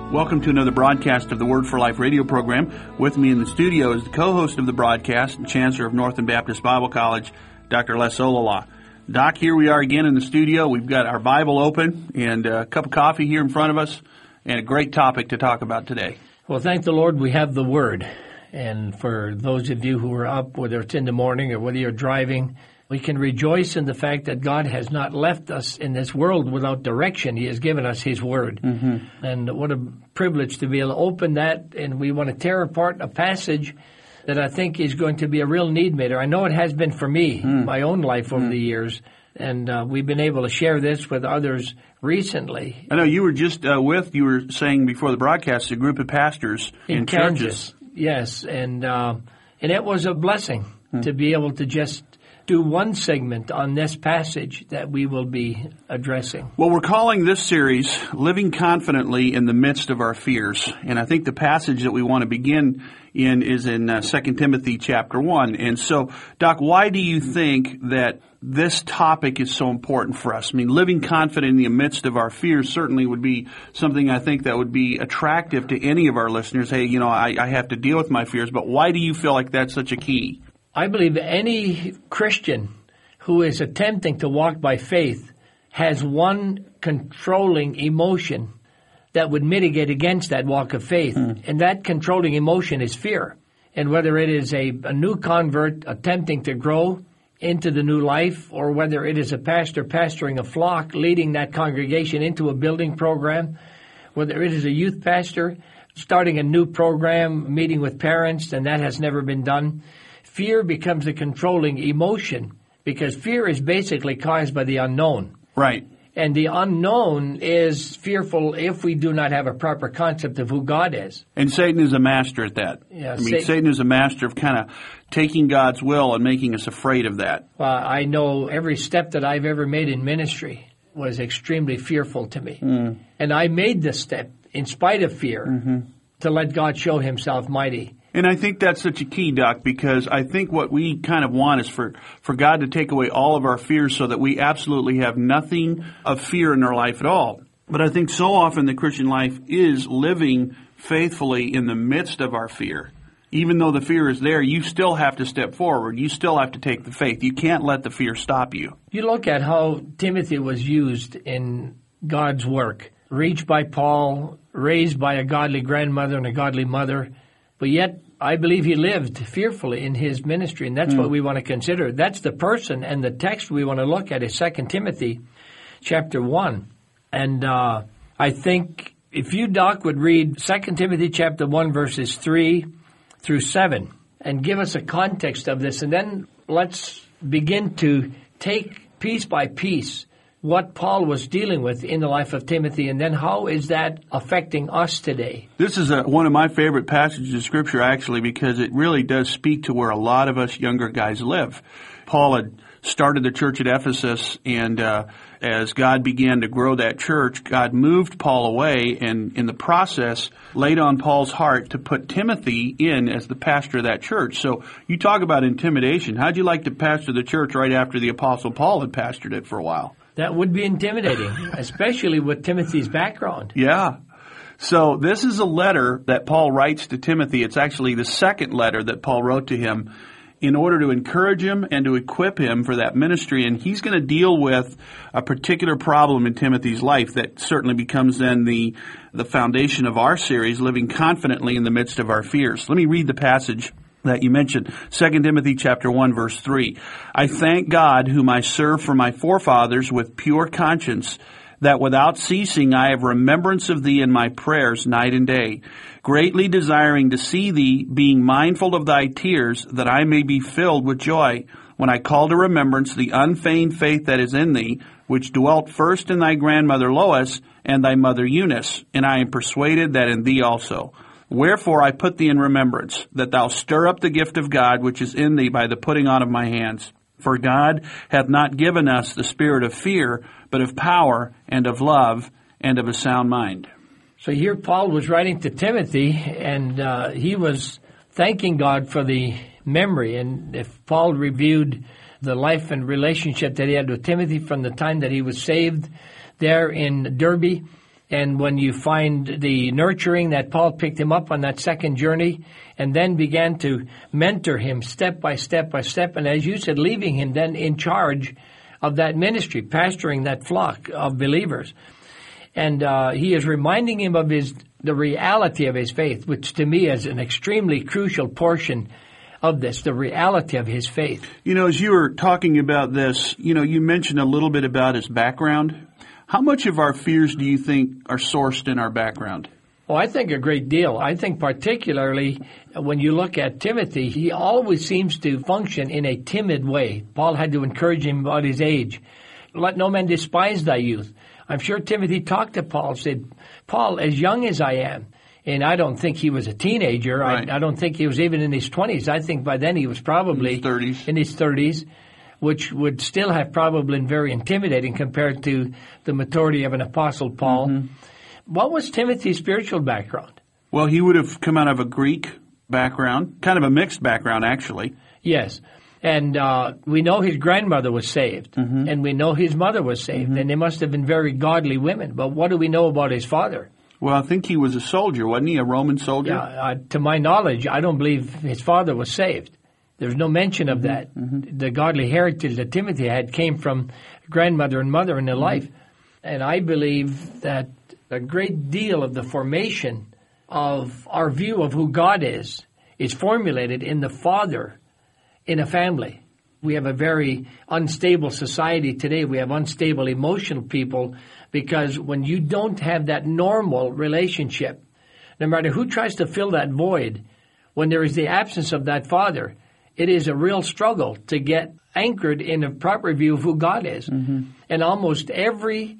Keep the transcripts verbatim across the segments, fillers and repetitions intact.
Welcome to another broadcast of the Word for Life radio program. With me in the studio is the co-host of the broadcast and Chancellor of Northern Baptist Bible College, Doctor Les Olala. Doc, here we are again in the studio. We've got our Bible open and a cup of coffee here in front of us and a great topic to talk about today. Well, thank the Lord we have the Word. And for those of you who are up, whether it's in the morning or whether you're driving, we can rejoice in the fact that God has not left us in this world without direction. He has given us His Word. Mm-hmm. And what a privilege to be able to open that, and we want to tear apart a passage that I think is going to be a real need meter. I know it has been for me, mm. my own life over mm. the years, and uh, we've been able to share this with others recently. I know you were just uh, with, you were saying before the broadcast, a group of pastors in, in Kansas. Churches. Yes, and, uh, and it was a blessing mm. to be able to just do one segment on this passage that we will be addressing. Well, we're calling this series Living Confidently in the Midst of Our Fears. And I think the passage that we want to begin in is in uh, Second Timothy chapter one. And so, Doc, why do you think that this topic is so important for us? I mean, living confident in the midst of our fears certainly would be something I think that would be attractive to any of our listeners. Hey, you know, I, I have to deal with my fears, but why do you feel like that's such a key? I believe any Christian who is attempting to walk by faith has one controlling emotion that would mitigate against that walk of faith. Mm. And that controlling emotion is fear. And whether it is a, a new convert attempting to grow into the new life, or whether it is a pastor pastoring a flock, leading that congregation into a building program, whether it is a youth pastor starting a new program, meeting with parents, and that has never been done, fear becomes a controlling emotion, because fear is basically caused by the unknown. Right. And the unknown is fearful if we do not have a proper concept of who God is. And Satan is a master at that. Yeah, I mean, Satan, Satan is a master of kind of taking God's will and making us afraid of that. Well, I know every step that I've ever made in ministry was extremely fearful to me. Mm. And I made this step in spite of fear mm-hmm. to let God show Himself mighty. And I think that's such a key, Doc, because I think what we kind of want is for, for God to take away all of our fears so that we absolutely have nothing of fear in our life at all. But I think so often the Christian life is living faithfully in the midst of our fear. Even though the fear is there, you still have to step forward. You still have to take the faith. You can't let the fear stop you. You look at how Timothy was used in God's work, reached by Paul, raised by a godly grandmother and a godly mother. But yet, I believe he lived fearfully in his ministry, and that's mm. what we want to consider. That's the person, and the text we want to look at is Second Timothy chapter one. And uh, I think if you, Doc, would read Second Timothy chapter one, verses three through seven, and give us a context of this, and then let's begin to take piece by piece what Paul was dealing with in the life of Timothy, and then how is that affecting us today? This is a, one of my favorite passages of Scripture, actually, because it really does speak to where a lot of us younger guys live. Paul had started the church at Ephesus, and uh, as God began to grow that church, God moved Paul away, and in the process laid on Paul's heart to put Timothy in as the pastor of that church. So you talk about intimidation. How'd you like to pastor the church right after the Apostle Paul had pastored it for a while? That would be intimidating, especially with Timothy's background. Yeah. So this is a letter that Paul writes to Timothy. It's actually the second letter that Paul wrote to him in order to encourage him and to equip him for that ministry. And he's going to deal with a particular problem in Timothy's life that certainly becomes then the, the foundation of our series, Living Confidently in the Midst of Our Fears. Let me read the passage that you mentioned, Second Timothy chapter one, verse three. I thank God, whom I serve for my forefathers with pure conscience, that without ceasing I have remembrance of thee in my prayers night and day, greatly desiring to see thee, being mindful of thy tears, that I may be filled with joy, when I call to remembrance the unfeigned faith that is in thee, which dwelt first in thy grandmother Lois and thy mother Eunice, and I am persuaded that in thee also. Wherefore I put thee in remembrance, that thou stir up the gift of God which is in thee by the putting on of my hands. For God hath not given us the spirit of fear, but of power and of love and of a sound mind. So here Paul was writing to Timothy, and uh, he was thanking God for the memory. And if Paul reviewed the life and relationship that he had with Timothy from the time that he was saved there in Derbe, And when you find the nurturing that Paul picked him up on that second journey and then began to mentor him step by step by step, and as you said, leaving him then in charge of that ministry, pastoring that flock of believers. And uh, he is reminding him of his the reality of his faith, which to me is an extremely crucial portion of this, the reality of his faith. You know, as you were talking about this, you know, you mentioned a little bit about his background. How much of our fears do you think are sourced in our background? Well, I think a great deal. I think particularly when you look at Timothy, he always seems to function in a timid way. Paul had to encourage him about his age. Let no man despise thy youth. I'm sure Timothy talked to Paul, said, Paul, as young as I am, and I don't think he was a teenager. Right. I, I don't think he was even in his twenties. I think by then he was probably in his thirties. In his thirties, which would still have probably been very intimidating compared to the maturity of an apostle Paul. Mm-hmm. What was Timothy's spiritual background? Well, he would have come out of a Greek background, kind of a mixed background, actually. Yes. And uh, we know his grandmother was saved, mm-hmm. and we know his mother was saved, mm-hmm. and they must have been very godly women. But what do we know about his father? Well, I think he was a soldier, wasn't he? A Roman soldier? Yeah, uh, to my knowledge, I don't believe his father was saved. There's no mention of that. Mm-hmm. The godly heritage that Timothy had came from grandmother and mother in their mm-hmm. life. And I believe that a great deal of the formation of our view of who God is is formulated in the father in a family. We have a very unstable society today. We have unstable emotional people because when you don't have that normal relationship, no matter who tries to fill that void, when there is the absence of that father, it is a real struggle to get anchored in a proper view of who God is. Mm-hmm. And almost every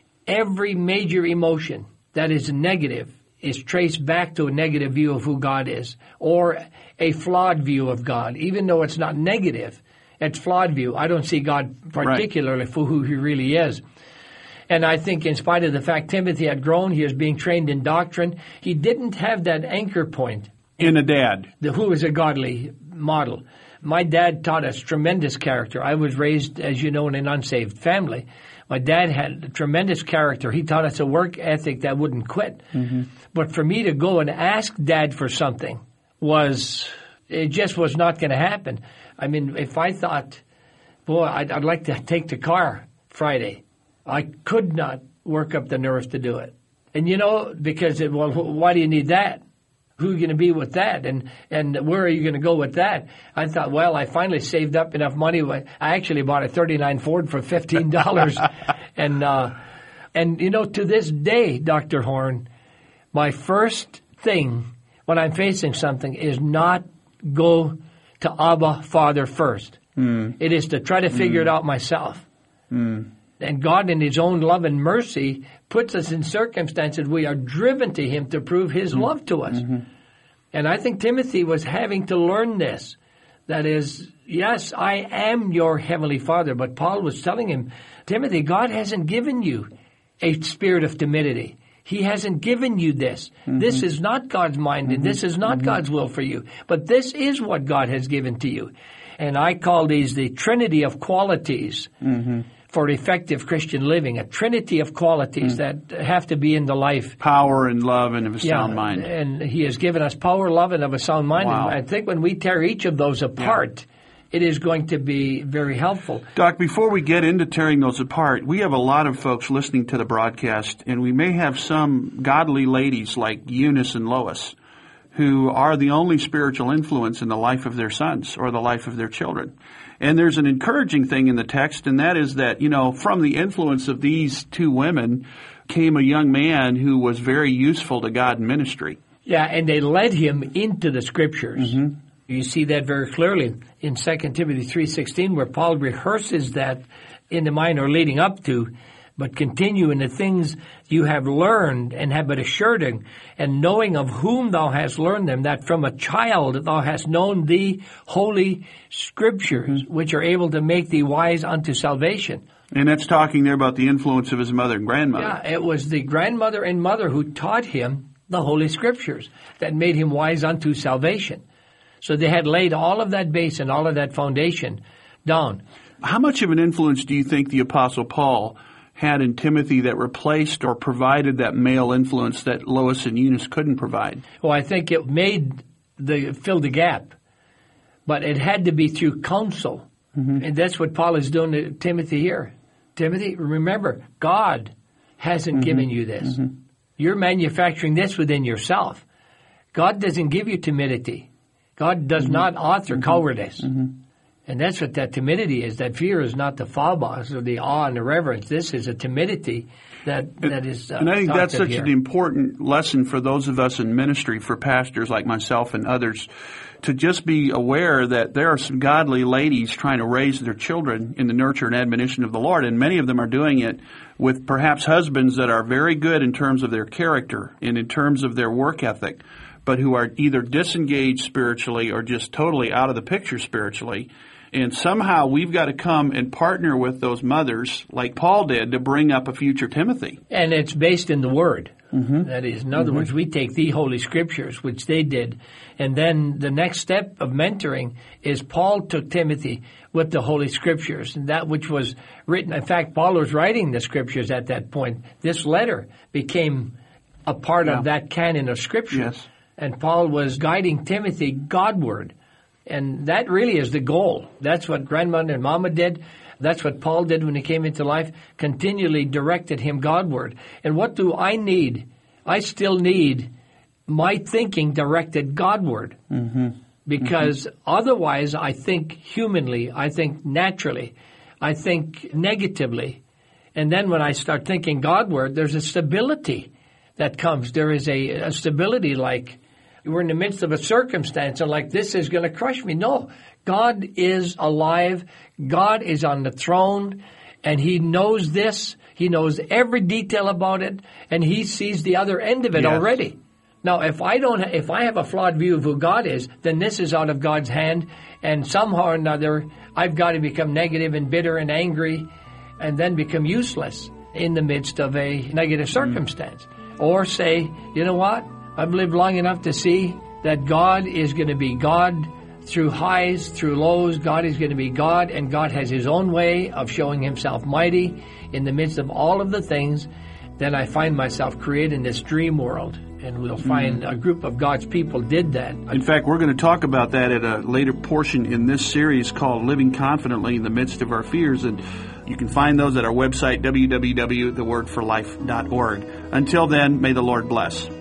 every major emotion that is negative is traced back to a negative view of who God is, or a flawed view of God. Even though it's not negative, it's flawed view. I don't see God particularly right. for who he really is. And I think in spite of the fact Timothy had grown, he was being trained in doctrine, he didn't have that anchor point. In a dad. The, who was a godly model. My dad taught us tremendous character. I was raised, as you know, in an unsaved family. My dad had a tremendous character. He taught us a work ethic that wouldn't quit. Mm-hmm. But for me to go and ask Dad for something was, it just was not going to happen. I mean, if I thought, boy, I'd, I'd like to take the car Friday, I could not work up the nerve to do it. And you know, because, it, well, why do you need that? Who are you going to be with that? And and where are you going to go with that? I thought, well, I finally saved up enough money. I actually bought a thirty-nine Ford for fifteen dollars. and, uh, and, you know, to this day, Doctor Horn, my first thing when I'm facing something is not go to Abba, Father, first. Mm. It is to try to figure mm. it out myself. Mm. And God, in his own love and mercy, puts us in circumstances we are driven to him to prove his mm-hmm. love to us. Mm-hmm. And I think Timothy was having to learn this. That is, yes, I am your heavenly Father. But Paul was telling him, Timothy, God hasn't given you a spirit of timidity. He hasn't given you this. Mm-hmm. This is not God's mind, and mm-hmm. this is not mm-hmm. God's will for you. But this is what God has given to you. And I call these the Trinity of qualities. Mm-hmm. For effective Christian living, a trinity of qualities mm. that have to be in the life. Power and love and of a yeah, sound mind. And he has given us power, love, and of a sound mind. Wow. And I think when we tear each of those apart, yeah. it is going to be very helpful. Doc, before we get into tearing those apart, we have a lot of folks listening to the broadcast, and we may have some godly ladies like Eunice and Lois who are the only spiritual influence in the life of their sons or the life of their children. And there's an encouraging thing in the text, and that is that, you know, from the influence of these two women came a young man who was very useful to God in ministry. Yeah, and they led him into the Scriptures. Mm-hmm. You see that very clearly in Second Timothy three sixteen, where Paul rehearses that in the mind or leading up to, but continue in the things you have learned and have been assured in, and knowing of whom thou hast learned them, that from a child thou hast known the holy Scriptures, mm-hmm. which are able to make thee wise unto salvation. And that's talking there about the influence of his mother and grandmother. Yeah, it was the grandmother and mother who taught him the Holy Scriptures that made him wise unto salvation. So they had laid all of that base and all of that foundation down. How much of an influence do you think the Apostle Paul had in Timothy that replaced or provided that male influence that Lois and Eunice couldn't provide? Well, I think it made the filled the gap, but it had to be through counsel, mm-hmm. and that's what Paul is doing to Timothy here. Timothy, remember, God hasn't mm-hmm. given you this. Mm-hmm. You're manufacturing this within yourself. God doesn't give you timidity. God does mm-hmm. not author mm-hmm. cowardice. Mm-hmm. And that's what that timidity is. That fear is not the phobos or the awe and the reverence. This is a timidity that, that is uh, And I think that's such here. an important lesson for those of us in ministry, for pastors like myself and others, to just be aware that there are some godly ladies trying to raise their children in the nurture and admonition of the Lord, and many of them are doing it with perhaps husbands that are very good in terms of their character and in terms of their work ethic, but who are either disengaged spiritually or just totally out of the picture spiritually. And somehow we've got to come and partner with those mothers, like Paul did, to bring up a future Timothy. And it's based in the Word. Mm-hmm. That is, in other mm-hmm. words, we take the Holy Scriptures, which they did, and then the next step of mentoring is Paul took Timothy with the Holy Scriptures, and that which was written. In fact, Paul was writing the Scriptures at that point. This letter became a part yeah. of that canon of Scripture. Yes. And Paul was guiding Timothy Godward. And that really is the goal. That's what grandmother and mama did. That's what Paul did when he came into life, continually directed him Godward. And what do I need? I still need my thinking directed Godward. Mm-hmm. Because mm-hmm. otherwise I think humanly, I think naturally, I think negatively. And then when I start thinking Godward, there's a stability that comes. There is a, a stability like we're in the midst of a circumstance and like this is going to crush me. No, God is alive. God is on the throne, and He knows this. He knows every detail about it, and He sees the other end of it yes. already. Now, if I don't, if I have a flawed view of who God is, then this is out of God's hand, and somehow or another, I've got to become negative and bitter and angry, and then become useless in the midst of a negative circumstance. Mm. Or say, you know what? I've lived long enough to see that God is going to be God through highs, through lows. God is going to be God, and God has His own way of showing Himself mighty in the midst of all of the things. Then I find myself creating this dream world, and we'll find mm. a group of God's people did that. In fact, we're going to talk about that at a later portion in this series called Living Confidently in the Midst of Our Fears, and you can find those at our website, w w w dot the word for life dot org. Until then, may the Lord bless.